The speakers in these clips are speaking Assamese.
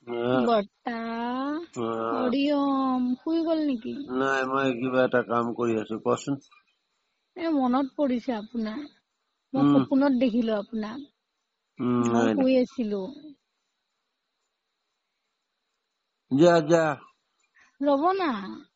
বৰ্তা হৰিয়ম শুই গল নেকি? নাই মই কিবা এটা কাম কৰি আছো কচোন মনত পৰিছে আপোনাৰ মই সপোনত দেখিলো আপোনাক মই শুই আছিলো যা ৰব না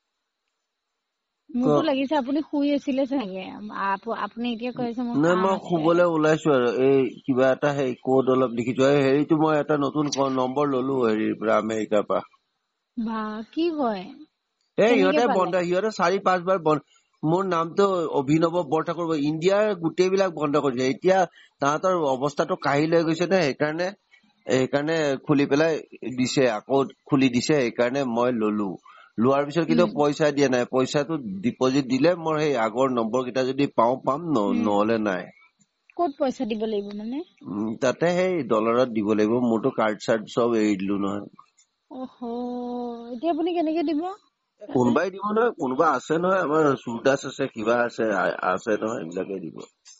মোৰতো লাগিছে আপুনি শুই আছিলে চাগে আপুনি এতিয়া কৈছে মোৰ নাই কাম মই আছে শুবলৈ ওলাইছো আৰু এই কিবা এটা সেই কোড অলপ লিখিছো হেৰিটো মই এটা নতুন নম্বৰ ললো হেৰিৰ পৰা আমেৰিকাৰ পৰা বা কি হয় সিহঁতে 4-5 বাৰ মোৰ নামটো অভিনৱ বৰঠাকুৰ ইণ্ডিয়াৰ গোটেইবিলাক বন্ধ কৰিছে এতিয়া তাহাঁতৰ অৱস্থাটো কাঢ়ি লৈ গৈছে নে সেইকাৰণে খুলি পেলাই দিছে আকৌ খুলি দিছে সেইকাৰণে মই ললো লোৱাৰ পিছত কিন্তু পইচা দিয়া নাই পইচাটো ডিপজিট দিলে মোৰ সেই আগৰ নম্বৰ কেইটা যদি পাম নহলে নাই ক'ত পইচা দিব লাগিব মানে তাতে সেই ডলাৰত দিব লাগিব মোৰতো কাৰ্ড চাৰ্ড চব এৰি দিলো নহয় ওহো এতিয়া আপুনি কেনেকে দিব কোনোবাই দিব নহয় কোনোবা আছে নহয় আমাৰ চুৰদাস আছে কিবা আছে নহয় এইবিলাকে দিব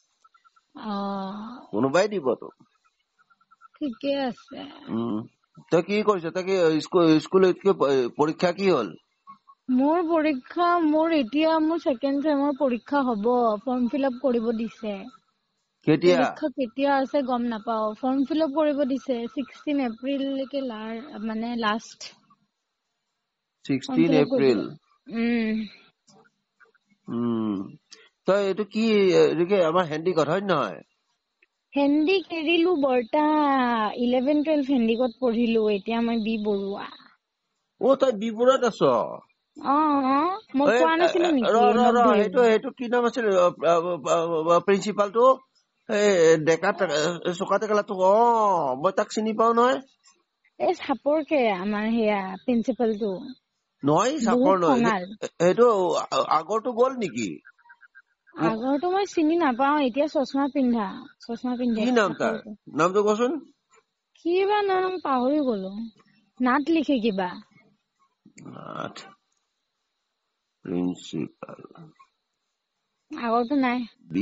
কোনোবাই দিব তো ঠিকে আছে তই কি কৰিছ তই কি স্কুল পৰীক্ষা কি হল মোৰ এতিয়া মোৰ সেকেন্ড সেমৰ পৰীক্ষা হ'ব ফৰ্ম ফিল আপ কৰিব দিছে কেতিয়া পৰীক্ষা কেতিয়া আছে গম নাপাও ফৰ্ম ফিল আপ কৰিব দিছে 16 এপ্ৰিল লৈকে মানে লাষ্ট 16 এপ্ৰিল তই এইটো কি আমাৰ হেণ্ডিকত হয় নহয় হেণ্ডিক এৰিলো বৰ্তা 11-12 হেণ্ডিকত পঢ়িলো এতিয়া মই বি বৰুৱা তই বি বৰুৱাত আছ মই কোৱা নাছিলো নেকি সেইটো কি নাম আছিল প্ৰিন্সিপালটো ডেকা চকা টেকেলাটো মই তাক চিনি পাও নহয় এই চাপৰকে আমাৰ সেয়া প্ৰিন্সিপালটো নহয় চাপৰ নহয় সেইটো আগৰটো গল নেকি আগৰটো মই চিনি নাপাও এতিয়া চশমা পিন্ধে কি নাম তাৰ নামটো কচোন কিবা নাম পাহৰি গলো নাট লিখে কিবা প্ৰিন্সিপাল আগৰটো নাই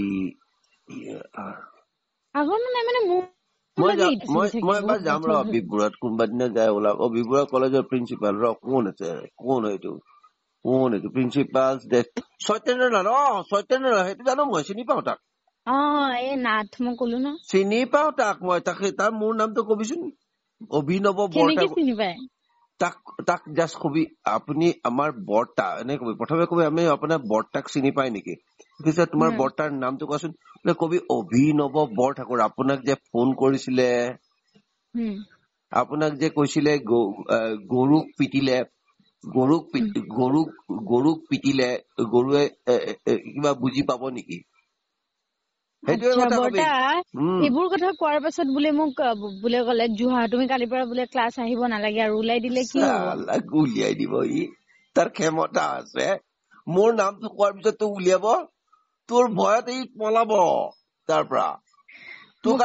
আগৰটো নাই মানে মই এবাৰ যাম ৰ বিপুৰত কোনোবা দিনা যাই ওলাম বিপুৰা কলেজৰ প্ৰিন্সিপাল কোন এইটো প্ৰিন্সিপাল সত্যেন্দ্ৰ সেইটো জানো মই চিনি পাও তাক এই নাথ মই কলো ন চিনি পাও তাক মই তাৰ মোৰ নামটো কবিচোন অভিনৱ বৰঠাকুৰ তাক জাষ্ট কবি আপুনি আমাৰ বৰ্তা এনে কবি প্ৰথমে কবি আমি আপোনাৰ বৰ্তাক চিনি পাই নেকি তোমাৰ বৰ্তাৰ নামটো কোৱাচোন কবি অভিনৱ বৰঠাকুৰ আপোনাক যে ফোন কৰিছিলে আপোনাক যে কৈছিলে গৰুক পিটিলে গৰুৱে কিবা বুজি পাব নেকি এইবোৰ কথা কোৱাৰ পাছত বোলে মোক বোলে কলে জুহা তুমি কালিৰ পৰা বোলে ক্লাছ আহিব নালাগে আৰু ওলাই দিলে কি হ'ব উলিয়াই দিব তাৰ ক্ষমতা আছে মোৰ নামটো কোৱাৰ পিছত তোক উলিয়াব তোৰ ভয়ত পলাব তাৰ পৰা তোক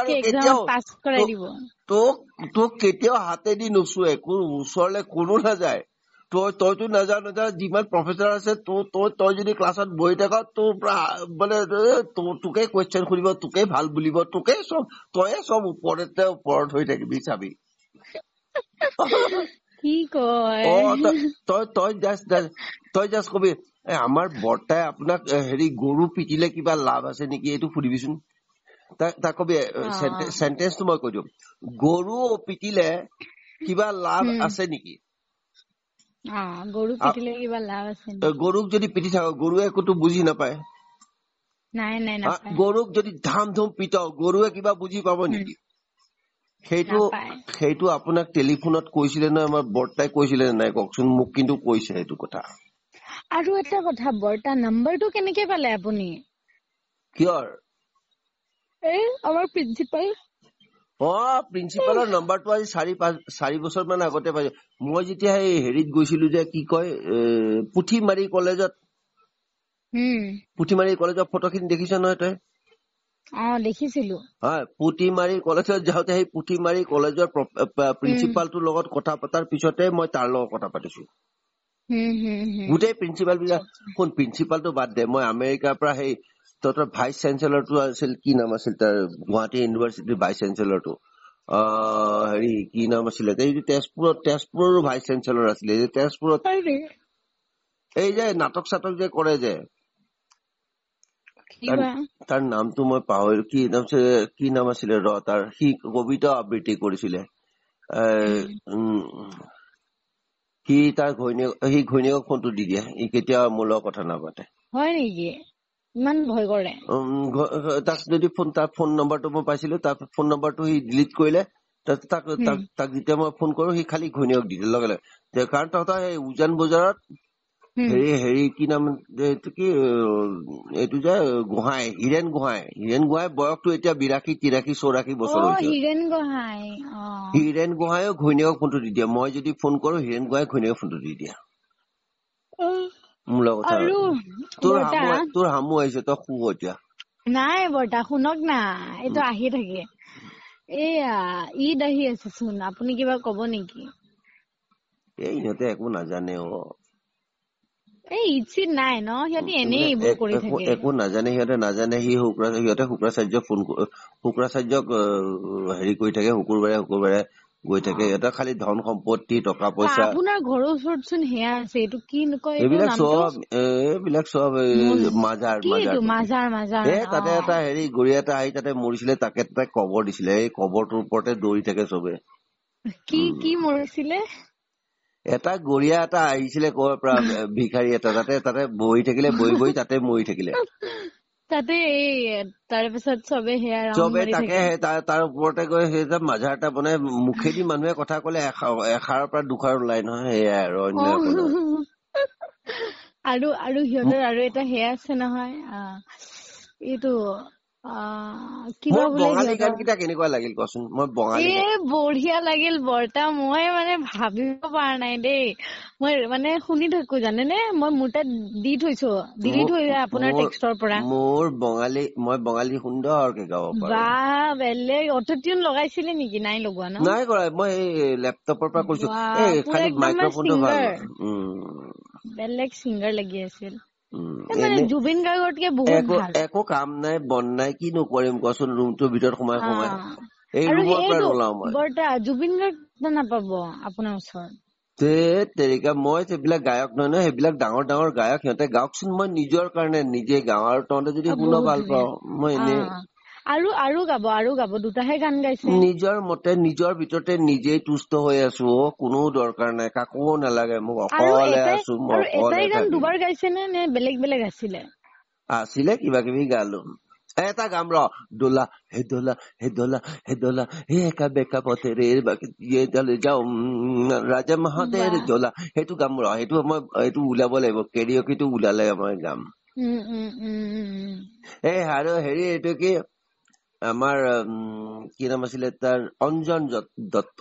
কেতিয়াও হাতেদি নোচোৱে ওচৰলে কোনো নাযায় তইতো নাযাও যিমান প্ৰফেচাৰ আছে তই যদি ক্লাছত বহি থাক তোৰ পৰা মানে তোকে কুৱেশ্যন সুধিব তোকে ভাল বুলিব তইয়ে চব ওপৰত হৈ থাকিবি চাবি কি কয় তই জাষ্ট কবি আমাৰ বৰ্তাই আপোনাক গৰু পিটিলে কিবা লাভ আছে নেকি এইটো সুধিবিচোন তাক কবি চেন্টেন্সটো মই কৈ দিম গৰু পিটিলে কিবা লাভ আছে নেকি গৰুক যদি পিটি থাক গৰুৱে একোতো বুজি নাপায় গৰুক যদি ধাম ধুম পিটাও গৰুৱে কিবা বুজি পাব নেকি সেইটো আপোনাক টেলিফোনত কৈছিলে নহয় আমাৰ বৰ্তাই কৈছিলে নাই কওকচোন মোক কিন্তু কৈছে সেইটো কথা আৰু এটা কথা বৰ্তা নম্বৰটো কেনেকে পালে আপুনি কিয়ৰ আমাৰ প্ৰিন্সিপালৰ নম্বৰটো আজি 4 বছৰ মান আগতে পাইছো মই যেতিয়া হেৰিত গৈছিলো যে কি কয় পুথিমাৰী কলেজৰ ফটোখিনি দেখিছ নহয় তই দেখিছিলো পুথিমাৰী কলেজত যাওঁতে সেই পুথিমাৰী কলেজৰ প্ৰিন্সিপালটোৰ লগত কথা পতাৰ পিছতে মই তাৰ লগত কথা পাতিছো গোটেই প্ৰিন্সিপাল বিলাক কোন প্ৰিন্সিপালটো বাদ দে মই আমেৰিকাৰ পৰা সেই তহঁতৰ ভাইচ চেঞ্চেলৰটো আছিল কি নাম আছিল তাৰ গুৱাহাটী ইউনিভাৰ্চিটিৰ ভাইচ চেঞ্চেলৰটো হেৰি কি নাম আছিলে এই যে তেজপুৰৰ ভাইচ চেঞ্চেলৰ আছিলে এই যে তেজপুৰত এই যে নাটক চাটক যে কৰে যে তাৰ নামটো মই পাহৰিলো কি নাম আছিলে তাৰ সি কবিতা আবৃত্তি কৰিছিলে সি তাৰ ঘৈণীয়েকক ফোনটো দি দিয়ে ই কেতিয়া মোৰ লগত কথা নাপাতে হয় নেকি ইমান ভয় কৰে তাক যদি তাৰ ফোন নম্বৰটো মই পাইছিলো তাৰ ফোন নম্বৰটো সি ডিলিট কৰিলে তাক যেতিয়া মই ফোন কৰো সি খালি ঘৈণীয়েক দি দিয়ে লগে লগে কাৰণ তহঁতৰ এই উজান বজাৰত হেৰি কি নাম এইটো কি এইটো যে হীৰেণ গোহাঁই বয়সটো এতিয়া 82, 83, 84 বছৰ হৈছে হীৰেণ গোহাঁইও ঘৈণীয়েকক ফোনটো দি দিয়ে মই যদি ফোন কৰো হীৰেণ গোহাঁই ঘৈণীয়েকক ফোনটো দি দিয়ে মোৰ লগত তোৰ হামু আহিছে তই শুব এতিয়া নাই বৰ্তা শুনক না এইটো আহি থাকে এয়া ঈদ আহি আছে চোন আপুনি কিবা কব নেকি এই ইহঁতে একো নাজানে এই ঈদ চিদ নাই ন সিহঁতে এনেই এইবোৰ কৰি থাকে একো নাজানে সিহঁতে শুক্ৰাচাৰ্যক হেৰি কৰি থাকে শুকুৰবাৰে গৈ থাকে এটা খালি ধন সম্পত্তি টকা পইচা আপোনাৰ ঘৰৰ ওচৰত চোন সেয়া আছে এইটো কি নকয় এইবিলাক চব মাজাৰ তাতে এটা হেৰি গৰিয়া এটা আহি তাতে মৰিছিলে তাকে তাক কবৰ দিছিলে এই কবৰটোৰ ওপৰতে দৌৰি থাকে চবে কি মৰিছিলে এটা গৰিয়া এটা আহিছিলে ক'ৰ পৰা ভিখাৰী এটা তাতে বহি থাকিলে বহি তাতে মৰি থাকিলে তাতে তাৰ পিছত চবে তাকে তাৰ ওপৰতে গৈ সেই মাজাৰ এটা বনাই মুখেদি মানুহে কথা কলে এষাৰৰ পৰা দুষাৰ ওলাই নহয় সেয়াই আৰু অন্য আৰু সিহঁতৰ আৰু এটা সেয়া আছে নহয় এইটো বঙালী গান কেইটা কেনেকুৱা লাগিল কচোন মই বঢ়িয়া লাগিল বৰ্তা মই মানে ভাবিব পৰা নাই দেই মই মানে শুনি থাকো জানেনে মই মোৰ তাত দি থৈছো ডিলিট হৈ যায় আপোনাৰ টেক্সটৰ পৰা মই বঙালী সুন্দৰকে গাব পাৰো বা বেলেগ অটোটিউন লগাইছিলে নেকি নাই লগোৱা ন নাই কৰা মই এই লেপটপৰ পৰা কৈছো খালি মাইক্ৰফোনটো ভাল বেলেগ সিংগাৰ লাগি আছিল মানে জুবিন গাৰ্গতকে বহুত ভাল একো কাম নাই বন নাই কি নকৰিম কচোন ৰুমটোৰ ভিতৰত সোমাই এই ৰুমৰ পৰা নোলাও মই বৰ্তা জুবিন গাৰ্গ নাপাব আপোনাৰ ওচৰত তেৰিকা মই সেইবিলাক গায়ক নহয় সেইবিলাক ডাঙৰ ডাঙৰ গায়ক সিহঁতে গাওকচোন মই নিজৰ কাৰণে নিজে গাও আৰু তহঁতে যদি শুনো ভাল পাও মই এনেই আৰু গাব দুটাহে গান গাইছে নিজৰ মতে নিজৰ ভিতৰতে নিজেই তুষ্ট হৈ আছো কোনো দৰকাৰ নাই কাকো নালাগে মোক অকলে আছো মই এটাই গান দুবাৰ গাইছে নে বেলেগ বেলেগ আছিলে কিবা কিবি গালো এটা গাম দোলা হে দোলা হে দোলা হে দোলা হে একা বেকা পথেৰে যাও ৰাজা মাহাতেৰ দোলা সেইটো গাম সেইটো মই এইটো ওলাব লাগিব কেৰিঅকেটো ওলালে মই গাম আৰু হেৰি এইটো কি আমাৰ কি নাম আছিলে তাৰ অঞ্জন দত্ত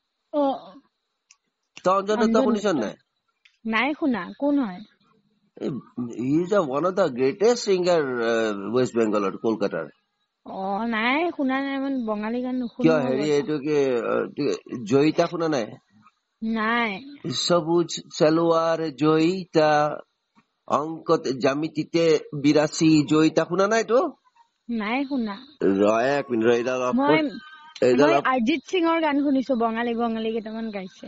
তই অঞ্জন দত্ত শুনিছ নাই শুনা কোন হয় he is one of the greatest singer West Bengal Kolkata নাই শুনা নাই মানে বঙালী গান নুশুনো কিয় হেৰি এইটো কি জয়িতা শুনা নাই সবুজ সালোয়ার জয়িতা অঙ্কত জামিতিতে বিরাশি জয়িতা শুনা নাই তো নাই শুনা এক মিনিট মই অৰিজিত সিঙৰ গান শুনিছো বঙালী কেইটামান গাইছে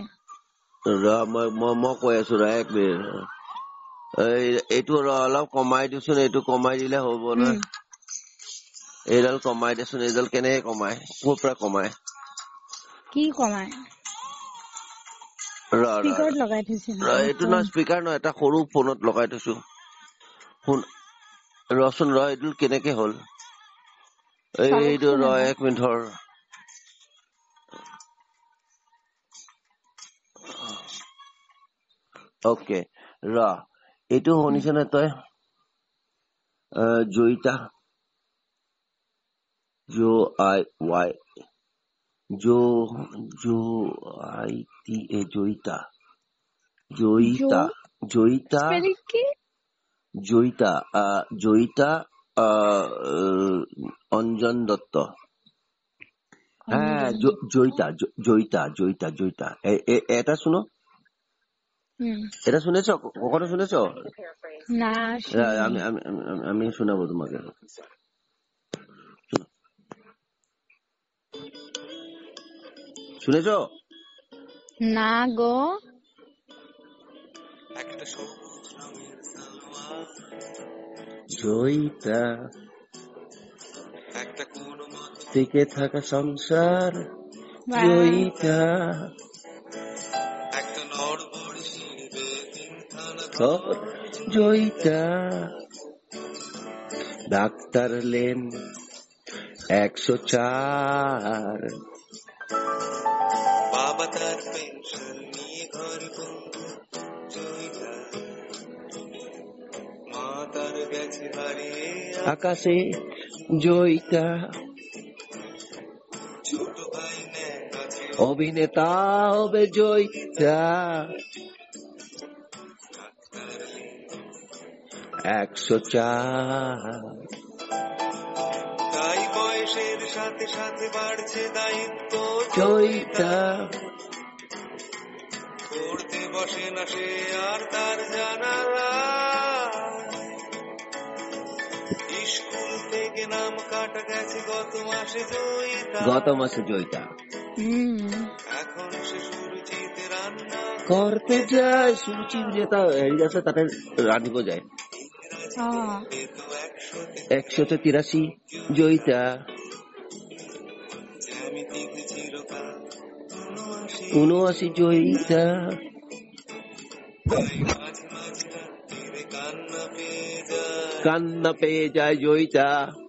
মই কৈ আছো এক মিনিট এইটো অলপ কমাই দিছোন এইটো কমাই দিলে হব না এইডাল কমাই দেচোন এইডাল কেনেকে কমাই ক'ৰ পৰা কমাই কি কমাই স্পিকাৰত লগাই থৈছে এইটো না স্পিকাৰ নহয় এটা সৰু ফোনত লগাই থৈছো শুন ৰচোন এইটো কেনেকে হল এইটো এক মিনিট অকে এইটো শুনিছ নে তই জয়িতা জয়িতা অঞ্জন দত্ত হ্যাঁ জয়িতা এটা শুনো এটা শুনেছ কখনো শুনেছ না আমি শোনাবো তোমাকে শুনেছো? না গো। একটা সবুজ রঙের সালোয়ার জয়িতা, একটা কোন মত টিকে থাকা সংসার বাহ। জয়িতা, একটা নড়বড়ে সিঁড়ি তিনখানা ঘর জয়িতা, ডাক্তার লেন 104, বাবা তার পেনশন নিয়ে ঘর বন্ধু জয়িতা, মা তার গেছে হারিয়ে আকাশে জয়িতা, ছোট ভাই আছে অভিনেতা হবে জয়িতা, 104, তাই বয়সের সাথে সাথে বাড়ছে দায়িত্ব জয়িতা, পড়তে বসে না সে আর তার জানালা, স্কুল থেকে নাম কাটা গেছে গত মাসে জয়িতা, এখন সে সুরুচিতে রান্না করতে যায়, সুরুচি যেটা হেরি আছে তাতে রাঁধিব যায়, 183 জয়িতা, 79 জয়িতা, কান্না পেয়ে যায় জয়িতা,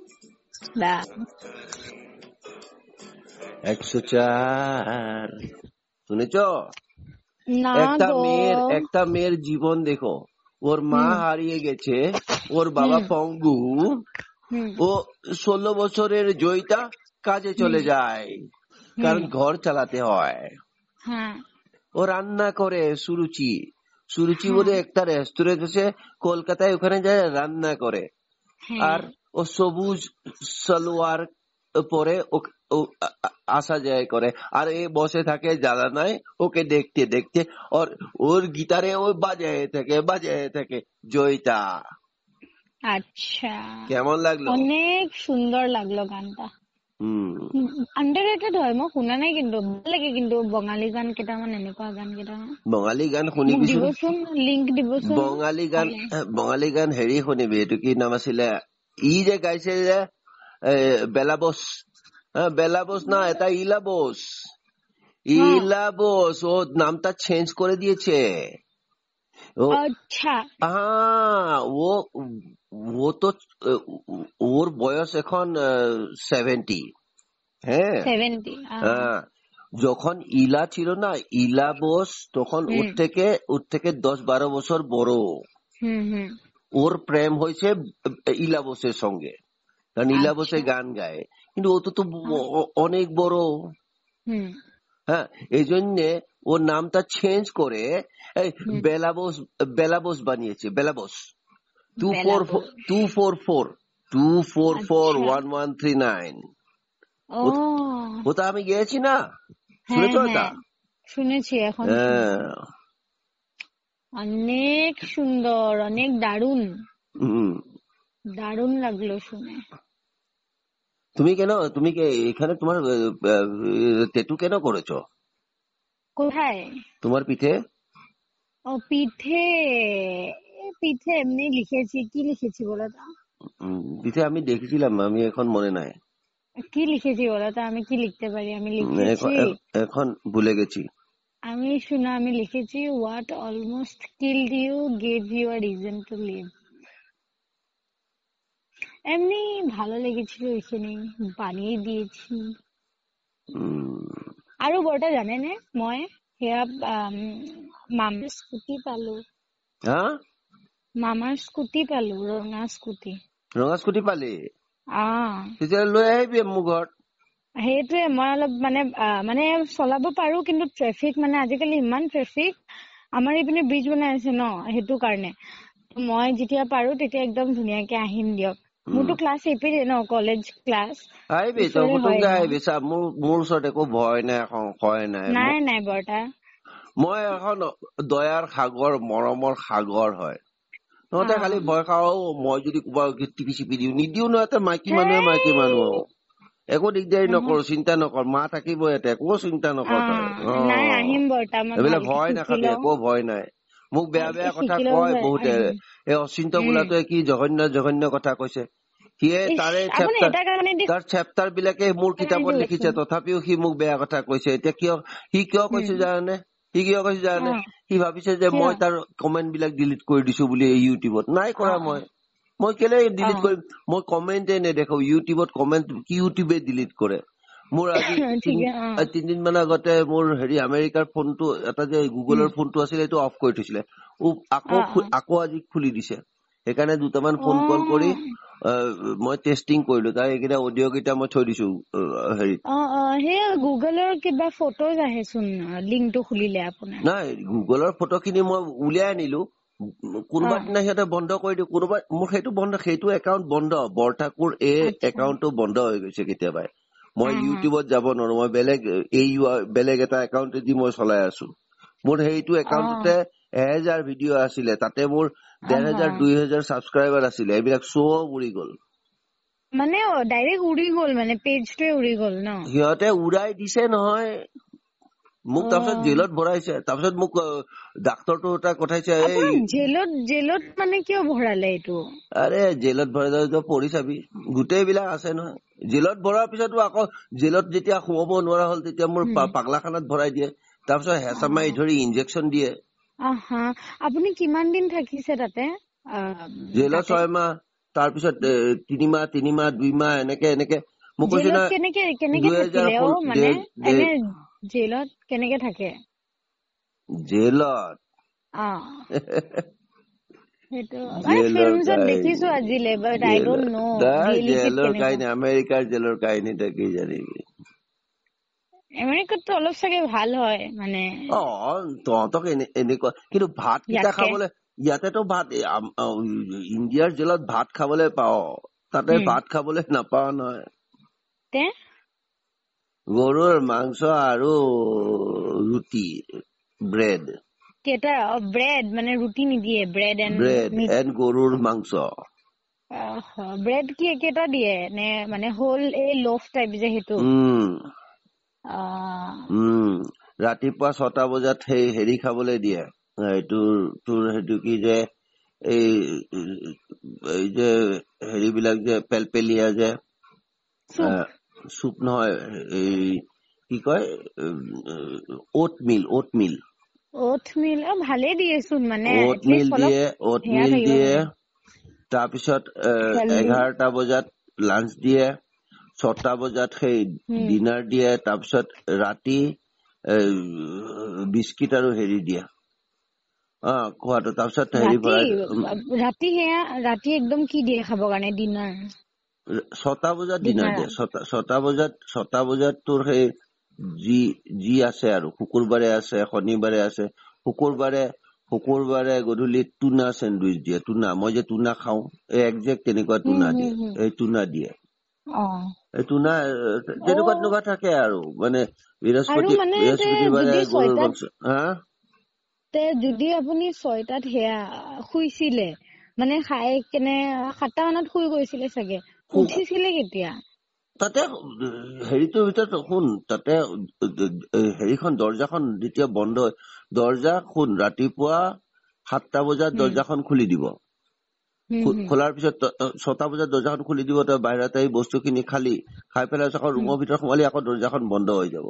104। শুনেছ? একটা মেয়ের জীবন দেখো, ওর মা হারিয়ে গেছে, ওর বাবা পঙ্গু, ও 16 বছরের জয়িতা কাজে চলে যায়, কারণ ঘর চালাতে হয়, ও রান্না করে, সুরুচি বলে একটা রেস্টুরেন্ট আছে কলকাতায়, ওখানে যায় রান্না করে, আর ও সবুজ সালোয়ার পরে আসা যায় করে, আর এ বসে থাকে জানালায় ওকে দেখতে দেখতে, ওর গিটারে ও বাজায় থাকে জয়িতা। আচ্ছা, কেমন লাগলো? অনেক সুন্দর লাগলো গানটা। আন্ডাৰৰেটেড হয়, মই শুনা নাই, কিন্তু ভাল লাগে, কিন্তু বঙালী গান কেইটামান, এনেকুৱা গান কেইটামান, বঙালী গান শুনিবিচোন, লিংক দিবচোন। বঙালী গান হেৰি শুনিবি, এইটো কি নাম আছিলে, ই যে গাইছে যে বেলাবোস না, এটা ইলাবোস, ও নামটা চেঞ্জ করে দিয়েছে। আচ্ছা, ও তো ওর বয়স এখন 70। হ্যাঁ, 70। যখন ইলা ছিল না, ইলা বোস, তখন ওর থেকে 10-12 বছর বড়। ওর প্রেম হয়েছে ইলা বোসের সঙ্গে, কারণ ইলা বোসে গান গায়, কিন্তু ও তো অনেক বড়। হ্যাঁ, এই জন্যে ওর নামটা চেঞ্জ করে বেলাবোস বানিয়েছে, বেলাবোস 244-1139। ওটা আমি গিয়েছি না, শুনেছ? ওটা শুনেছি, এখন অনেক সুন্দর, অনেক দারুণ লাগলো শুনে। তুমি এখানে তোমার টেটু কেন করেছো? কোথায়? তোমার পিঠে। পিঠে এমনি লিখেছি। কি লিখেছি বলো তো? পিঠে আমি দেখেছিলাম, আমি এখন মনে নাই কি লিখেছি বলো তো। আমি কি লিখতে পারি? আমি লিখেছি, এখন ভুলে গেছি। আমি লিখেছি, what almost killed you gave you a reason to live। এমনি ভালো লেগেছিল, ওইখানে বানিয়ে দিয়েছি। আৰু বৰটা জানেনে, মই সেয়া মামাৰ স্কুটি পালো। মামাৰ স্কুটি পালো, ৰঙা স্কুটি পালি? তেতিয়া লৈ আহিবি মোৰ ঘৰত। সেইটোৱে, মই অলপ মানে চলাব পাৰো, কিন্তু ট্ৰেফিক মানে আজিকালি ইমান ট্ৰেফিক, আমাৰ এইপিনে ব্ৰিজ বনাই আছে ন, সেইটো কাৰণে মই যেতিয়া পাৰো তেতিয়া একদম ধুনীয়াকে আহিম দিয়ক। মোৰতো ক্লাছ এইপিনে ন, কলেজ ক্লাছ। আহিবি তই, পুতুককে আহিবি। চা, মোৰ ওচৰত একো ভয় নাই, সংশয় নাই বৰটা। মই এখন দয়াৰ সাগৰ, মৰমৰ সাগৰ হয়। তহঁতে খালি ভয় খাও, মই যদি ক'বা টিপি চিপি দিও, নিদিও নহয়। মাইকী মানুহ একো দিগদাৰি নকৰো, চিন্তা নকৰ, মা থাকিব ইয়াতে, একো চিন্তা নকৰ তই। নাই আহিম বৰ্তমান এইবিলাক ভয় নাখাবি, একো ভয় নাই। মোক বেয়া বেয়া কথা কয় বহুতে, এই অচিন্ত বোলাটোৱে কি জঘন্য কথা কৈছে। সিয়ে তাৰে তাৰ চেপ্টাৰ বিলাকে মোৰ কিতাপত লিখিছে, তথাপিও সি মোক বেয়া কথা কৈছে। এতিয়া সি কিয় কৈছে জানে? সি ভাবিছে যে মই তাৰ কমেন্ট বিলাক ডিলিট কৰি দিছো বুলি ইউটিউবত। নাই কৰা মই কেলে ডিলিট কৰিম? মই কমেন্টে নেদেখো ইউটিউবত, কমেন্ট কি ইউটিউবে ডিলিট কৰে? মোৰ আজি 3 দিন মান আগতে মোৰ আমেৰিকাৰ ফোনটো, এটা যে গুগলৰ ফোনটো আছিলে এইটো অফ কৰি থৈছিলে, আকৌ আজি খুলি দিছে। সেইকাৰণে দুটামান ফোন কল কৰি মই টেষ্টিং কৰিলো, তাৰ এইকেইটা অডিঅ' কেইটা মই থৈ দিছো সেই গুগলৰ কিবা ফটোজ আহেচোন লিংকটো খুলিলে আপোনাৰ। নাই, গুগলৰ ফটো খিনি মই উলিয়াই আনিলো, কোনোবা দিনা সিহঁতে বন্ধ কৰি দিও, কোনোবা মোৰ সেইটো একাউণ্ট বন্ধ, বৰঠাকুৰ একাউণ্টটো বন্ধ হৈ গৈছে কেতিয়াবাই। মই ইউটিউবত যাব নোৱাৰো, মই বেলেগ এটা একাউণ্ট দি মই চলাই আছো। মোৰ সেইটো একাউণ্টতে 1000 ভিডিঅ' আছিলে, তাতে মোৰ 1500-2000 ছাবস্ক্ৰাইবাৰ আছিলে, এইবিলাক চব উৰি গল। মানে ডাইৰেক্ট উৰি গল, মানে পেজটোৱে উৰি গল ন? সিহঁতে উৰাই দিছে নহয় মোক, তাৰপিছত জেলত ভৰাইছে। তাৰপিছত মোক ডাক্তৰটো এটা কথাইছে, জেলত মানে কিয় ভৰালে এইটো? আৰে জেলত ভৰাই পঢ়ি চাবি, গোটেইবিলাক আছে নহয়। জেলত ভৰোৱাৰ পিছতো আকৌ জেলত যেতিয়া সোমাব নোৱাৰা হল, তেতিয়া মোৰ পাগলাখানাত ভৰাই দিয়ে, তাৰপিছত হেঁচা মাৰি ধৰি ইনজেকচন দিয়ে। আপুনি কিমান দিন থাকিছে তাতে? জেলত 6 মাহ, তাৰপিছত 3 মাহ, 2 মাহ, এনেকে মোক কৈছে না। জেলত কেনেকে থাকে? জেলত জেলৰ কাহিনী, আমেৰিকাৰ জেলৰ কাহিনী তই কি জানিবি? আমেৰিকাততো অলপ চাগে ভাল হয় মানে। তহঁতক এনেকুৱা, কিন্তু ভাত কেইটা খাবলৈ ইয়াতেতো ভাত, ইণ্ডিয়াৰ জেলত ভাত খাবলৈ পাও, তাতে ভাত খাবলৈ নাপাও নহয়। গৰুৰ মাংস আৰু ৰুটি, ব্ৰেড। ব্ৰেড মানে ৰুটি নিদিয়ে? ব্ৰেড এণ্ড গৰুৰ মাংস। ব্ৰেড কি কেইটা দিয়ে নে? মানে হোল এই লোফ টাইপ যে সেইটো? ৰাতিপুৱা 6টা বজাত হেৰি খাবলৈ দিয়ে, সেইটো কি যে এই যে হেৰিবিলাক যে পেলপেলীয়া যে চুপ নহয়, এই কি কয়, ওটমিল ভালে দিয়েচোন, মানে ওটমিল দিয়ে। তাৰপিছত 11টা বজাত লাঞ্চ দিয়ে, 6টা বজাত সেই ডিনাৰ দিয়ে, তাৰপিছত ৰাতি বিস্কিট আৰু হেৰি দিয়ে খোৱাটো। তাৰপিছত ৰাতি একদম কি দিয়ে খাবৰ কাৰণে ডিনাৰ? 6টা বজাত ডিনাৰ দিয়ে। 6টা বজাত তোৰ সেই যি আছে আৰু, শুকুৰবাৰে আছে, শনিবাৰে আছে। শুকুৰবাৰে গধূলি টুনা চেণ্ডউইচ দিয়ে। মই যে টুনা খাওঁ, এই একজেক্ট তেনেকুৱা টুনা দিয়ে, এই টুনা দিয়ে। এই টুনা তেনেকুৱা থাকে আৰু, মানে বৃহস্পতিবাৰে গৰুৰ মাংস। যদি আপুনি 6টাত সেয়া শুইছিলে, মানে খাই কেনে 7টা মানত শুই গৈছিলে চাগে, উঠিছিলে কেতিয়া? তাতে হেৰিটোৰ ভিতৰত শুন, তাতে হেৰিখন দৰ্জাখন যেতিয়া বন্ধ হয়, দৰ্জা শুন, ৰাতিপুৱা 7টা বজাত দৰ্জাখন খুলি দিব। খোলাৰ পিছত 6টা বজাত দৰ্জাখন খুলি দিব, তই বাহিৰত আহি বস্তুখিনি খাই পেলাই আকৌ ৰুমৰ ভিতৰত সোমালি, আকৌ দৰ্জাখন বন্ধ হৈ যাব।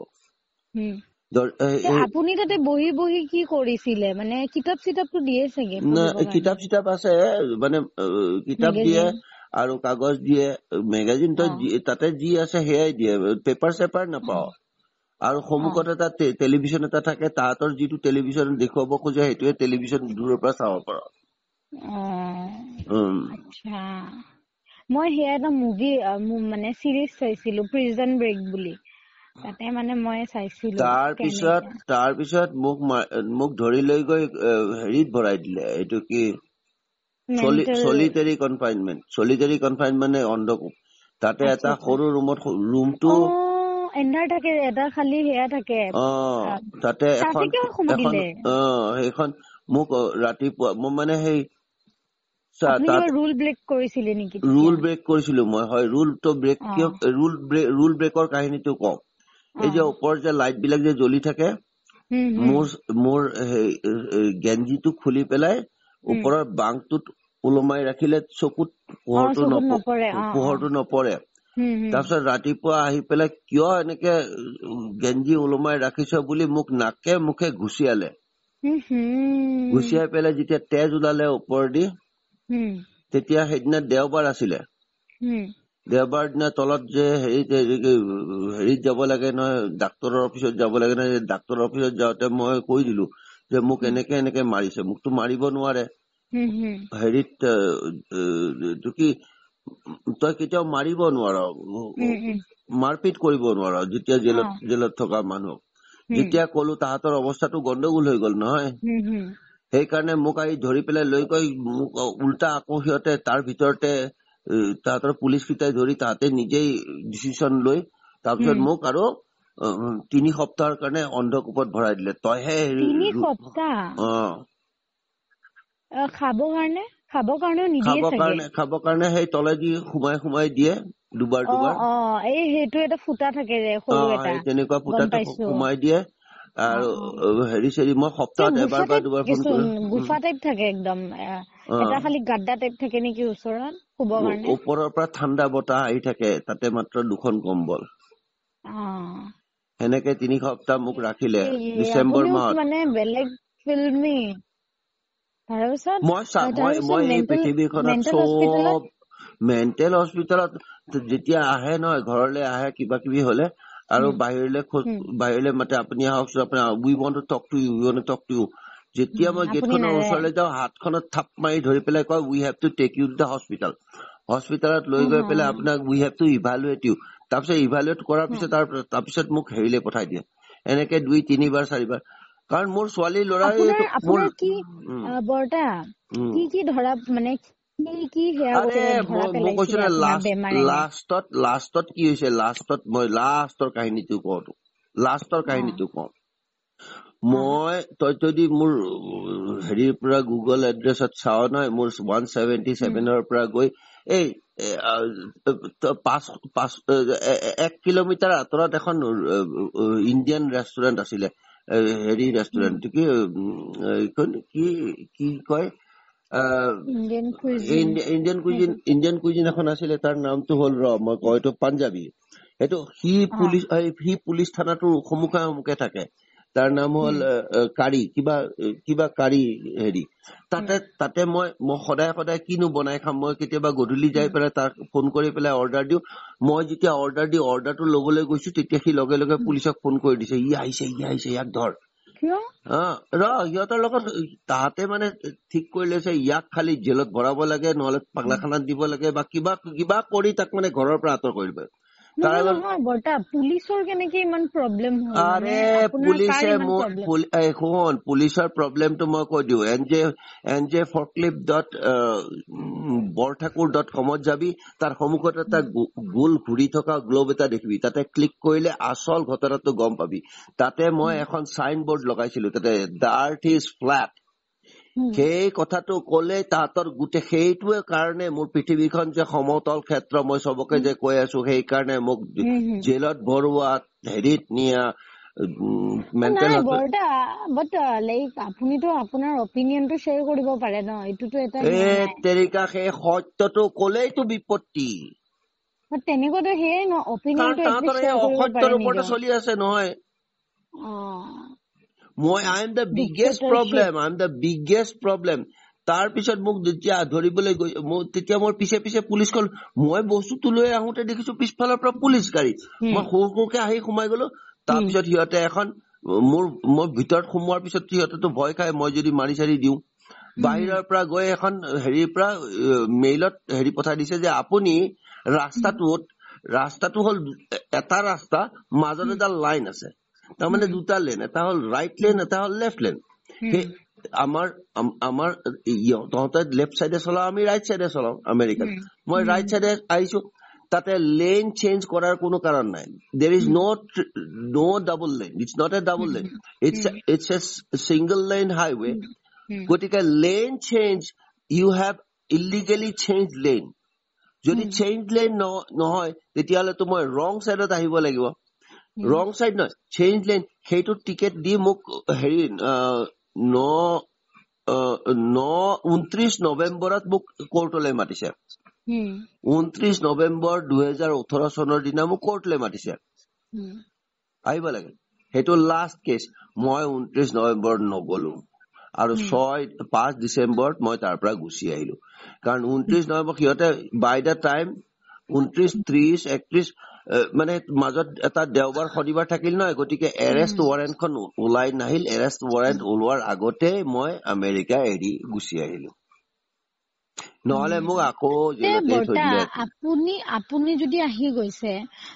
আপুনি তাতে বহি কি কৰিছিলে? মানে কিতাপ চিতাপটো দিয়ে চাগে? কিতাপ আছে, মানে কিতাপ দিয়ে আৰু কাগজ দিয়ে, মেগাজিন তাতে যি আছে সেয়াই দিয়ে, পেপাৰ চেপাৰ নাপাও। আৰু সন্মুখত এটা টেলিভিছন এটা থাকে, তাহাঁতৰ যিটো টেলিভিছন দেখুৱাব খোজে সেইটোৱে টেলিভিছন দূৰৰ পৰা চাব পাৰ। মই সেয়া এটা মুভি মানে চিৰিজ চাইছিলো, প্ৰিজন ব্ৰেক বুলি, তাতে মানে মই চাইছিলো। তাৰপিছত মোক ধৰি লৈ গৈ হেৰিত ভৰাই দিলে, এইটো কি চলিটাৰী কনফাইনমেণ্ট অন্ধকূপ। তাতে এটা সৰু ৰুমটো এণ্ডাৰ থাকে, এটা খালি সেয়া থাকে। তাতে সেইখন মোক ৰাতিপুৱা, মই মানে সেই আপুনি কিবা ৰুল ব্ৰেক কৰিছিলে নেকি? ৰুল ব্ৰেক কৰিছিলো মই, হয়। ৰুলটো ব্ৰেক কিয়, ৰুল ব্ৰেকৰ কাহিনীটো কওঁ। এই যে ওপৰত যে লাইট বিলাক যে জ্বলি থাকে, মোৰ গেঞ্জিটো খুলি পেলাই ওপৰৰ বাংটোত ওলমাই ৰাখিলে চকুত পোহৰটো নপৰে। তাৰপিছত ৰাতিপুৱা আহি পেলাই কিয় এনেকে গেঞ্জি ওলমাই ৰাখিছ বুলি মোক নাকে মুখে ঘুচিয়ালে। ঘুচিয়াই পেলাই যেতিয়া তেজ ওলালে ওপৰেদি, তেতিয়া সেইদিনা দেওবাৰ আছিলে। দেওবাৰ দিনা তলত যে হেৰিত যাব লাগে নহয়, ডাক্তৰৰ অফিচত যাব লাগে নহয়। ডাক্তৰৰ অফিচত যাওঁতে মই কৈ দিলো যে মোক এনেকে এনেকে মাৰিছে। মোকতো মাৰিব নোৱাৰে, হেৰিত কি তই কেতিয়াও মাৰিব নোৱাৰ, মাৰপিট কৰিব নোৱাৰ যেতিয়া জেলত থকা মানুহক। যেতিয়া কলো তাহাঁতৰ অৱস্থাটো গণ্ডগোল হৈ গল নহয়। সেইকাৰণে মোক আহি ধৰি পেলাই লৈ গৈ মোক উল্টা আকৌ সিহঁতে তাৰ ভিতৰতে তাহাঁতৰ পুলিচ কেইটাই ধৰি তাহাঁতে নিজেই ডিচিশ্যন লৈ তাৰপিছত মোক আৰু 3 সপ্তাহৰ কাৰণে অন্ধকূপত ভৰাই দিলে। তইহে 3 সপ্তাহ খাবৰ কাৰণে সেই তলেদি সোমাই দিয়ে দুবাৰ। এই সেইটো এটা ফুটা থাকে যে সৰু এটা, তেনেকুৱা ফুটাটো সোমাই দিয়ে। আৰু হেৰি মই সপ্তাহত এবাৰ বা দুবাৰ ফোন কৰো। গুফা টাইপ থাকে একদম, এটা খালি গাড্ডা টাইপ থাকে নেকি ওচৰত শুবৰ কাৰণে। ওপৰৰ পৰা ঠাণ্ডা বতাহ আহি থাকে, তাতে মাত্ৰ 2খন কম্বল। সেনেকে 3 সপ্তাহ মোক ৰাখিলে ডিচেম্বৰ মাহত। মানে বেলেগ ফিল্মি মই এই পৃথিৱীখনত চব মেণ্টেল হস্পিটেলত যেতিয়া আহে নহয়, ঘৰলৈ আহে কিবা কিবি হলে আৰু বাহিৰলৈ মাতে, আপুনি আহকচোন, we want to talk to you. যেতিয়া মই গেটখনৰ ওচৰলৈ যাওঁ, হাতখনত থাপ মাৰি ধৰি পেলাই কয় we have to take you to the hospital. হস্পিটেলত লৈ গৈ পেলাই আপোনাক we have to evaluate you. তাৰপিছত ইভালুৱেট কৰাৰ পিছত তাৰপিছত মোক হেৰিলে পঠাই দিয়ে। এনেকে 2-3 বাৰ 4 বাৰ। কাৰণ মোৰ ছোৱালী ল'ৰা বৰ্তা কি ধৰা মানে কি সেয়া ধৰা পেলাইছিলে আপোনাৰ বেমাৰে? লাষ্টত কি হৈছে, মই লাষ্টৰ কাহিনীটো কওঁ। মই তই যদি মোৰ হেৰিৰ পৰা গুগল এড্ৰেছত চাও নহয়, মোৰ 177ৰ পৰা গৈ এই 1 কিলোমিটাৰ আঁতৰত এখন ইণ্ডিয়ান ৰেষ্টুৰেণ্ট আছিলে। হেৰি ৰেষ্টুৰেণ্ট কি কয়, ইণ্ডিয়ান কুইজিন এখন আছিলে। তাৰ নামটো হ'ল মই কয় এইটো পাঞ্জাবী। সেইটো সি পুলিচ থানাটোৰ সন্মুখে থাকে। তাৰ নাম হ'ল কাৰী কিবা কাৰী হেৰি। তাতে মই সদায় কিনো বনাই খাম। মই কেতিয়াবা গধূলি যাই পেলাই তাক ফোন কৰি পেলাই অৰ্ডাৰ দিওঁ। মই যেতিয়া অৰ্ডাৰটো লবলৈ গৈছো, তেতিয়া সি লগে লগে পুলিচক ফোন কৰি দিছে, ই আহিছে ইয়াক ধৰ। সিহঁতৰ লগত তাহাঁতে মানে ঠিক কৰি লৈছে, ইয়াক খালি জেলত ভৰাব লাগে, নহলে পাগলাখানাত দিব লাগে বা কিবা কৰি তাক মানে ঘৰৰ পৰা আঁতৰ কৰিব। পুলিচৰ কেনেকে ইমান প্ৰব্লেম হ'ল? পুলিচৰ প্ৰব্লেমটো মই কৈ দিওঁ। njforklift.borthakur.com যাবি, তাৰ সন্মুখত এটা গোল ঘূৰি থকা গ্লোব এটা দেখিবি। তাতে ক্লিক কৰিলে আচল ঘটনাটো গম পাবি। তাতে মই এখন চাইন বোৰ্ড লগাইছিলো, তাতে দ্য আৰ্থ ইজ ফ্লেট। সেই কথাটো কলে তাহাঁতৰ গোটেই সেইটোৱে কাৰণে মোৰ পৃথিৱীখন যে সমতল ক্ষেত্ৰ মই চবকে যে কৈ আছো, সেই কাৰণে মোক জেলত ভৰোৱা, হেৰিত নিয়া, আপুনিতো আপোনাৰ অপিনিয়নটো শ্বেয়াৰ কৰিব পাৰে ন, এইটোতো এটা তেৰিকা সেই সত্যটো কলেইতো বিপত্তি। তেনেকুৱাতো সেয়াই ন, অপিনিয়নটো অসত্যৰ ওপৰতে চলি আছে নহয়। I am the biggest problem. তাৰ পিছত মোক যেতিয়া ধৰিবলৈ গৈ তেতিয়া মোৰ পিছে পুলিচখন, মই বস্তুটো লৈ আহোঁতে দেখিছো পিছফালৰ পৰা পুলিচ গাড়ী। মই সৰুকে আহি সোমাই গলো। তাৰপিছত সিহঁতে এখন মোৰ ভিতৰত সোমোৱাৰ পিছত সিহঁতেতো ভয় খায় মই যদি মাৰি চাৰি দিওঁ। বাহিৰৰ পৰা গৈ এখন হেৰিৰ পৰা মেইলত হেৰি পঠাই দিছে যে আপুনি ৰাস্তাটো হ'ল এটা ৰাস্তা, মাজত এডাল লাইন আছে, তাৰমানে 2টা লেন, এটা হ'ল ৰাইট লেন, এটা হ'ল লেফট লেন। সেই আমাৰ তহঁতে লেফট চাইডে চলাও, আমি ৰাইট চাইডে চলাও আমেৰিকাত। মই ৰাইট চাইডে আহিছো, তাতে লেন চেঞ্জ কৰাৰ কোনো কাৰণ নাই। There is no double lane. It's not a double lane. It's a single lane highway. গতিকে lane change, you have illegally change lane যদি চেঞ্জ লেন নহয় তেতিয়াহ'লে মই ৰং চাইডত আহিব লাগিব ৰং চাইড নহয় চেঞ্জ লেন সেইটো টিকেট দি মোক হেৰি 29 নৱেম্বৰত মোক কোৰ্টলৈ মাতিছে 29 নৱেম্বৰ 2018 চনৰ দিনা মোক কোৰ্টলৈ মাতিছে আহিব লাগে সেইটো লাষ্ট কেছ মই 29 নৱেম্বৰ নগলো আৰু 5 ডিচেম্বৰত মই তাৰ পৰা গুচি আহিলো কাৰণ 29 নৱেম্বৰ সিহঁতে বাই দা টাইম 29 30 31 মানে মাজত এটা দেওবাৰ শনিবাৰ থাকিল নহয় গতিকে এৰেষ্ট ৱাৰেণ্টখন ওলাই নাহিল এৰেষ্ট ৱাৰেণ্ট ওলোৱাৰ আগতে মই আমেৰিকা এৰি গুচি আহিলো নহলে মোক আকৌ জেলতে থৈ দিলে আপুনি যদি আহি গৈছে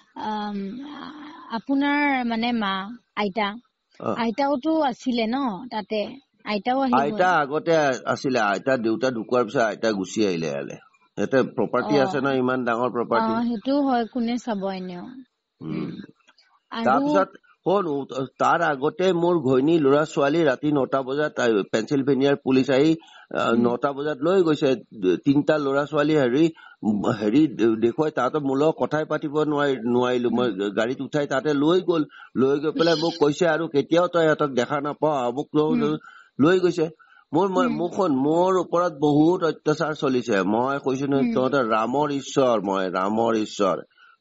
আপোনাৰ মানে মা আইতাওতো আছিলে ন তাতে আইতাও আহিব আইতা আগতে আছিলে আইতা দেউতা ঢুকোৱাৰ পিছত আইতা গুচি আহিলে ইয়ালে এটা প্ৰপাৰ্টি আছে ন ইমান ডাঙৰ প্ৰপাৰ্টি সেইটো হয় কোনে চাব এনেও তাৰপিছত তাৰ আগতে মোৰ ঘৈণী ল'ৰা ছোৱালী ৰাতি 9টা বজাত পেনচিলভেনিয়াৰ পুলিচ আহি 9টা বজাত লৈ গৈছে 3টা ল'ৰা ছোৱালী হেৰি দেখুৱাই তাহাঁতৰ মোৰ লগত কথাই পাতিব নোৱাৰিলো মই গাড়ীত উঠাই তাতে লৈ গৈ পেলাই মোক কৈছে আৰু কেতিয়াও তই সিহঁতক দেখা নাপাও মোক লৈ গৈছে মোৰ ওপৰত বহুত অত্যাচাৰ চলিছে মই কৈছো নহয় তহঁতৰ ৰামৰ ঈশ্বৰ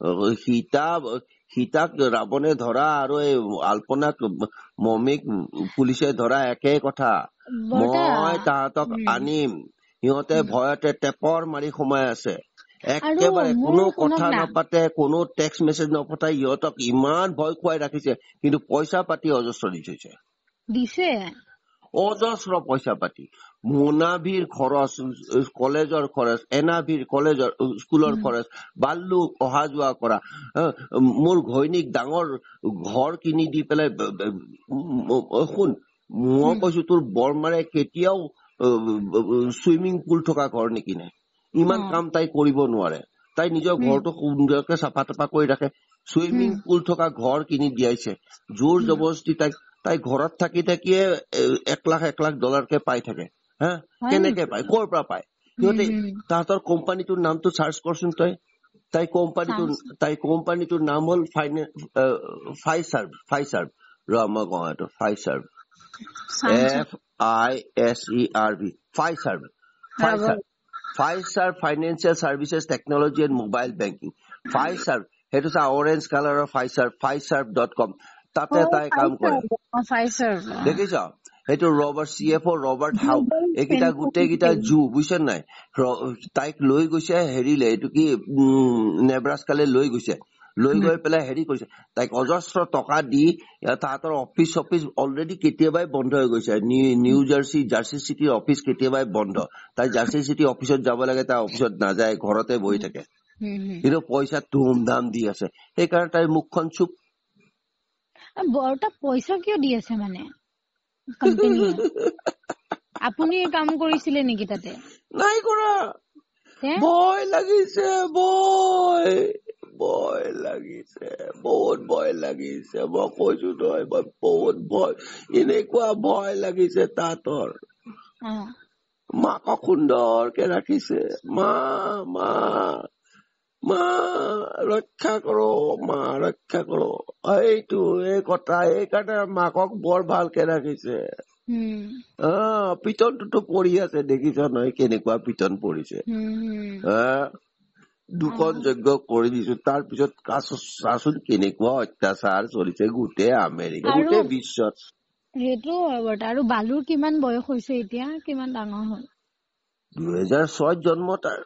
সীতাক ৰাৱণে ধৰা আৰু এই আল্পনাক মমিক পুলিচে ধৰা একে কথা মই তাহাঁতক আনিম সিহঁতে ভয়তে টেপৰ মাৰি সোমাই আছে একেবাৰে কোনো কথা নাপাতে কোনো টেক্সট মেছেজ নপঠাই সিহঁতক ইমান ভয় খুৱাই ৰাখিছে কিন্তু পইচা পাতি অজস্ৰ দিছে অজস্ৰ পইচা পাতি মোনাভিৰ খৰচ কলেজৰ খৰচ এনাভিৰ কলেজৰ স্কুলৰ খৰচ বাল্লু অহা যোৱা কৰা মোৰ ঘৈণীক ডাঙৰ ঘৰ কিনি দি পেলাই শুন মই কৈছো তোৰ বৰমাৰে কেতিয়াও চুইমিং পুল থকা ঘৰ নিকিনে ইমান কাম তাই কৰিব নোৱাৰে তাই নিজৰ ঘৰটো সুন্দৰকে চাফা তাফা কৰি ৰাখে চুইমিং পুল থকা ঘৰ কিনি দিয়াইছে জোৰ জবৰদস্তি তাই ঘৰত থাকি থাকিয়ে $1 লাখ ডলাৰকে পাই থাকে হা কেনেকে পায় ক'ৰ পৰা পায় সিহঁতে তাহাঁতৰ কোম্পানীটোৰ নামটো চাৰ্চ কৰচোন তাই কোম্পানীটোৰ নাম হ'ল ফাইচাৰ্ভ মই কওঁ এইটো Fiserv FISERV Fiserv financial services technology and mobile banking Fiserv সেইটো অৰেঞ্জ কালাৰৰ ফাইচাৰ্ভ.com তাতে তাই কাম কৰে দেখিছ সেইটো CFO ৰবাৰ্ট হাউ এইকেইটা গোটেইকেইটা বুজিছ নাই তাইক লৈ গৈছে হেৰিলে এইটো কি নেব্ৰাস্কালৈ লৈ গৈছে লৈ গৈ পেলাই হেৰি কৰিছে তাইক অজস্ৰ টকা দি তাহাঁতৰ অফিচ অলৰেডি কেতিয়াবাই বন্ধ হৈ গৈছে নিউ জাৰ্চি চিটিৰ অফিচ কেতিয়াবাই বন্ধ তাই জাৰ্চি চিটি অফিচত যাব লাগে তাই অফিচত নাযায় ঘৰতে বহি থাকে কিন্তু পইচা ধুমধাম দি আছে সেইকাৰণে তাইৰ মুখখন চুপ বৰটা পইচা কিয় দি আছে মানে কোম্পানী আপুনি কাম কৰিছিলে নেকি তাতে নাই কৰা ভয় লাগিছে বহুত ভয় লাগিছে মই কৈছো নহয় বহুত ভয় এনেকুৱা ভয় লাগিছে তাঁতৰ মাকক সুন্দৰকে ৰাখিছে মা ৰক্ষা কৰো এইটো এই কথা এইকাৰণে মাকক বৰ ভালকে ৰাখিছে পিটনটোতো পৰি আছে দেখিছ নহয় কেনেকুৱা পিটন পৰিছে দুখন যজ্ঞ কৰি দিছো তাৰ পিছত চাচোন কেনেকুৱা অত্যাচাৰ চলিছে গোটেই আমেৰিকা গোটেই বিশ্বত সেইটো আৰু বালুৰ কিমান বয়স হৈছে এতিয়া কিমান ডাঙৰ হ'ল 2006 জন্ম তাৰ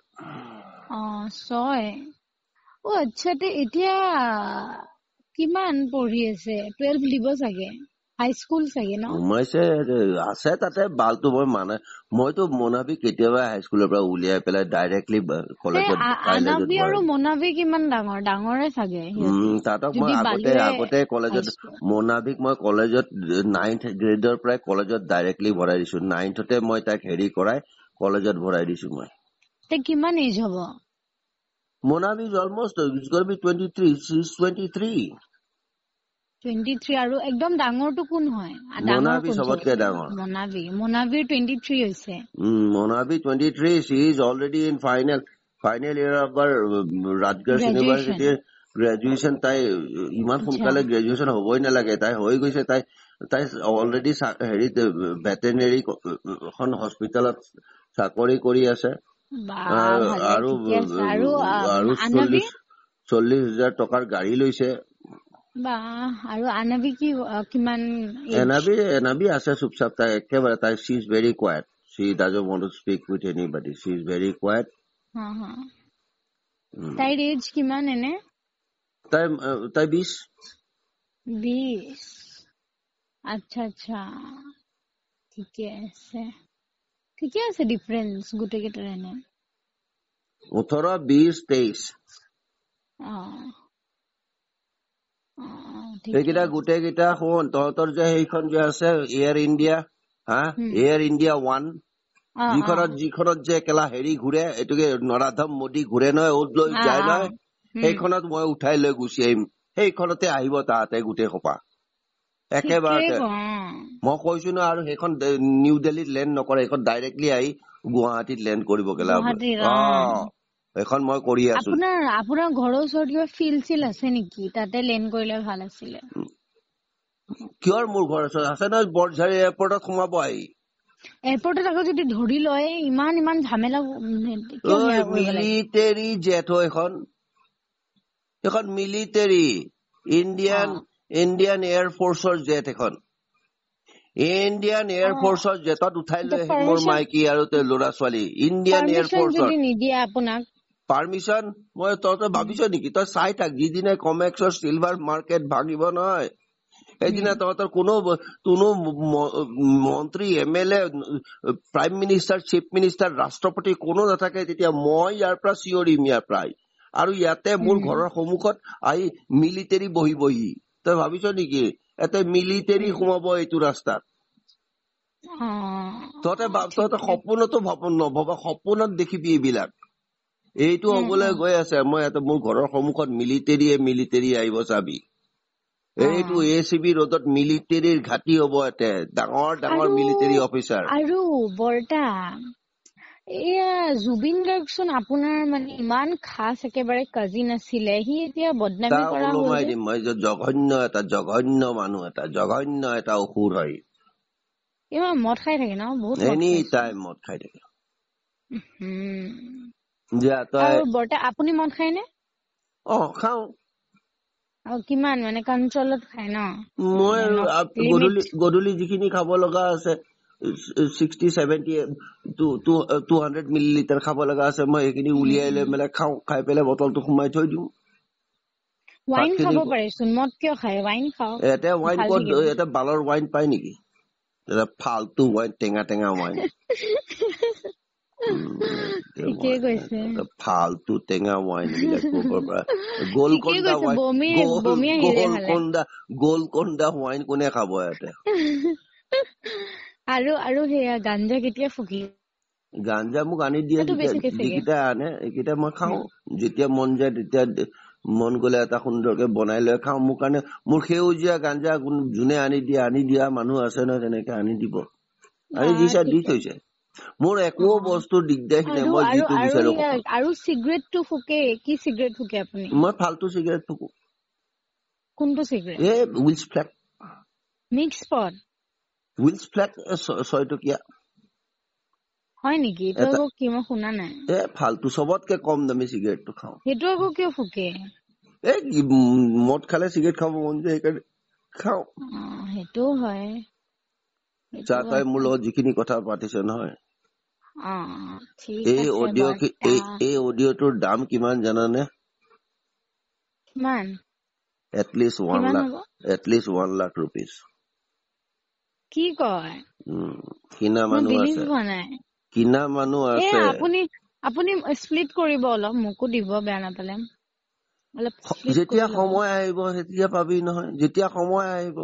6 আচ্ছা এতিয়া কিমান পঢ়ি আছে 12 দিব চাগে হাই স্কুল চাগে ন সোমাইছে আছে তাতে বালটো মইতো মোনাবি কেতিয়াবা হাই স্কুলৰ পৰা উলিয়াই পেলাই ডাইৰেক্টলি কলেজত আনাবি আৰু মোনাবি কিমান ডাঙৰে চাগে তাতক মই আগতে কলেজত মোনাবিক মই কলেজত 9th গ্ৰেডৰ পৰাই কলেজত ডাইৰেক্টলি ভৰাই দিছো 9thতে মই তাক হেৰি কৰাই কলেজত ভৰাই দিছো মই কিমান এজ হ'ব Monabi is almost it's going to be 23 she's 23 23 আৰু একদম ডাঙৰটো কোন হয় ডাঙৰ মোনাবি কোন সবতকে ডাঙৰ মোনাবিৰ 23 হৈছে Monabi 23 she is already in final year of our Rutgers Graduation. University graduation তাই ইমান সোনকালে গ্ৰেজুৱেচন হ'বই নালাগে তাই হৈ গৈছে তাই অলৰেডি হেৰি ভেটেৰিনেৰী এখন হস্পিটেলত চাকৰি কৰি আছে আৰু 40,000 টকাৰ গাড়ী লৈছে আৰু আনবি কি কিমান এনাবি আছে চুপচাপ তাই একেবাৰে তাই she is very quiet she doesn't want to speak with anybody she is very quiet তাইৰ এজ কিমান এনে তাই 20 আচ্ছা আচ্ছা ঠিকে আছে ডিফাৰেন্স গোটেই কেইটাৰ এনে 18 20 23 এইকেইটা গোটেই কেইটা শুন তহঁতৰ যে সেইখন যে আছে এয়াৰ ইণ্ডিয়া এয়াৰ ইণ্ডিয়া 1 যিখনত যে একেলা হেৰি ঘূৰে এইটোকে নৰাধম মোদী ঘূৰে নহয় ওত লৈ যায় নহয় সেইখনত মই উঠাই লৈ গুচি আহিম সেইখনতে আহিব তাহাঁতে গোটেই সোপা একেবাৰতে মই কৈছো ন আৰু সেইখন নিউ দিল্লীত লেণ্ড নকৰে সেইখন ডাইৰেক্টলি আহি গুৱাহাটীত লেণ্ড কৰিব গেলা এখন মই কৰি আছো আপোনাৰ ঘৰৰ ওচৰত কিবা ফিল্ড চিল আছে নেকি তাতে লেণ্ড কৰিলে ভাল আছিলে কিয়ৰ মোৰ ঘৰ আছে ন বৰঝাৰি এয়াৰপৰ্টত সোমাব আহি এয়াৰপৰ্টত আকৌ যদি ধৰি লয় ইমান ঝামেলা মিলিটাৰী জেট হয় এখন মিলিটাৰী ইণ্ডিয়ান এয়াৰ ফৰ্চৰ জেট এখন ইণ্ডিয়ান এয়াৰ ফৰ্চৰ জেটত উঠাই লৈ মোৰ মাইকী আৰু ল'ৰা ছোৱালী ইণ্ডিয়ান এয়াৰ ফৰ্চৰ নিদিয়ে আপোনাক পাৰ্মিশন মই তই ভাবিছ নেকি তই চাই থাক যিদিনা কমেক্সৰ চিলভাৰ মাৰ্কেট ভাঙিব নহয় সেইদিনা তহঁতৰ কোনো মন্ত্ৰী MLA prime minister chief minister ৰাষ্ট্ৰপতি কোনো নাথাকে তেতিয়া মই ইয়াৰ পৰা চিঞৰিম ইয়াৰ পৰাই আৰু ইয়াতে মোৰ ঘৰৰ সন্মুখত আহি মিলিটাৰী বহি তই ভাবিছ নেকি এতে মিলিটাৰী সোমাব এইটো ৰাস্তাত তহঁতে সপোনত দেখিবি এইবিলাক এইটো হবলৈ গৈ আছে মই মোৰ ঘৰৰ সন্মুখত মিলিটাৰী আহিব চাবি এইটো ACB ৰোডত মিলিটাৰীৰ ঘাটি হব এতে ডাঙৰ মিলিটাৰী অফিচাৰ আৰু বৰটা এয়া জুবিন গাৰ্গচোন আপোনাৰ মানে ইমান খাস একেবাৰে কাজিন আছিলে সি এতিয়া বদনামি কৰা হ'ল মই জঘন্য মানুহ এটা অসুৰ হয় ইমান মদ খাই থাকে ন বহুত এনি টাইম মদ খাই থাকে আৰু বৰটা আপুনি মদ খায় নে খাওঁ কিমান মানে কন্ট্ৰলত খায় ন মই গধূলি যিখিনি খাব লগা আছে 60-70 200 মিলিলিটাৰ খাব লগা আছে মই সেইখিনি উলিয়াই লৈ মেলে খাওঁ খাই পেলাই বটলটো সোমাই থৈ দিওঁ ওয়াইন খাব পাৰিছোন মদ কিয় খায় ওয়াইন খাও এটা ওয়াইন এটা বালৰ ওয়াইন পাই নেকি এটা ফালতু ওয়াইন টেঙা ওয়াইন ঠিকে কৈছে ফালতু টেঙা ওয়াইন গোলকণ্ডা ওয়াইন কোনে খাব ইয়াতে আৰু সেয়া গাঞ্জা কেতিয়া ফুকি গাঞ্জা মোক আনি দিয়ে যিকেইটা আনে এইকেইটা মই খাওঁ যেতিয়া মন যায় তেতিয়া মন গলে এটা সুন্দৰকে বনাই লৈ খাওঁ মোৰ কাৰণে মোৰ সেউজীয়া গাঞ্জা যোনে আনি দিয়া মানুহ আছে ন তেনেকে আনি দিব আনি দি থৈছে মোৰ একো বস্তু দিগদাৰ নাই মই যিটো বিচাৰো আৰু চিগাৰেটটো ফুকে কি চিগাৰেট ফুকে আপুনি মই ফালতু চিগাৰেট ফুকো কোনটো cigarette Wills Flake mix pot Wills Flake 6 টকীয়া হয় নেকি এইটো কি মই শুনা নাই ফালতু সবতকে কম দামী চিগাৰেটটো খাওঁ সেইটো আকৌ কিয় ফুকে মদ খালে চিগাৰেট খাব মন যায় সেইকাৰণে খাওঁ সেইটো হয় তই মোৰ লগত যিখিনি কথা পাতিছ নহয় এই অডিঅ'টোৰ দাম কিমান জানানে কিমান এটলিষ্ট 1 লাখ rupees কি কয় কিনা মানুহ আছে আপুনি স্প্লিট কৰিব অলপ মোকো দিব বেয়া নাপালে যেতিয়া সময় আহিব তেতিয়া পাবি নহয় যেতিয়া সময় আহিব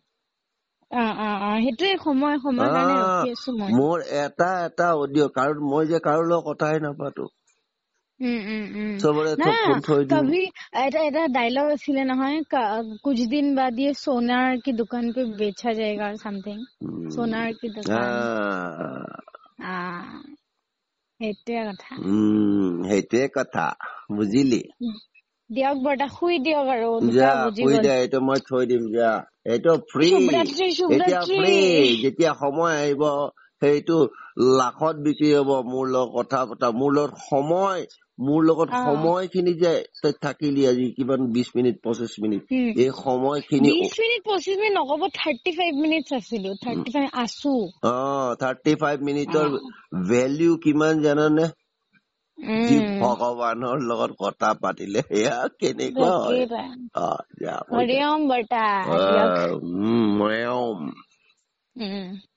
সেইটোৱে সময় কাৰণে ৰখি আছো মই মোৰ এটা অডিঅ' কাৰণ মই যে কাৰো লগত কথাই নাপাতো চবৰে ফোন থৈ দিওঁ कभी ऐसा डायलॉग आছিলে নহয় कुछ दिन बाद ये सोनार की दुकान पे बेचा जाएगा और समथिंग सोनार की दुकान সেইটোৱে কথা বুজিলি দিয়ক বৰটা শুই দিয়ক আৰু যা শুই দে এইটো মই থৈ দিম যা এইটো ফ্ৰী এতিয়া ফ্ৰী যেতিয়া সময় আহিব সেইটো লাখত বিক্ৰী হ'ব মোৰ লগত কথা পতা মোৰ লগত সময়খিনি যে তই থাকিলি আজি কিমান 20 মিনিট 25 মিনিট এই সময়খিনি 20 মিনিট 25 মিনিট নকব 35 মিনিট আছিলো 35 আছো 35 মিনিটৰ ভ্যালু কিমান জানানে যি ভগৱানৰ লগত কথা পাতিলে এয়া কেনেকুৱা হয় হৰিওম বৰটা ময়ম